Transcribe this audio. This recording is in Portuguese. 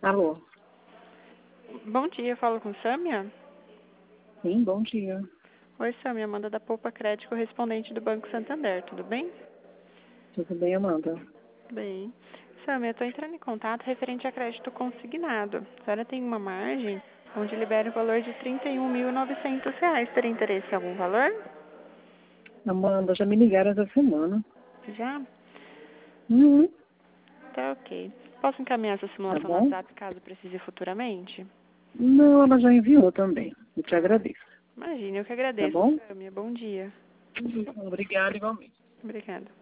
Alô? Bom dia, falo com Sâmia? Sim, bom dia. Oi, Sâmia, Amanda da Poupa Crédito, correspondente do Banco Santander, tudo bem? Tudo bem, Amanda? Bem. Sâmia, eu estou entrando em contato referente a crédito consignado. A senhora tem uma margem onde libera o valor de R$ 31.900. Teria interesse em algum valor? Amanda, já me ligaram essa semana. Já? Uhum. Tá ok. Posso encaminhar essa Tá simulação no bom? WhatsApp caso precise futuramente? Não, ela já enviou também. Eu te Ah, agradeço. imagine, eu que Tá agradeço, bom? Sâmia. Bom dia. Obrigada, igualmente. Obrigada.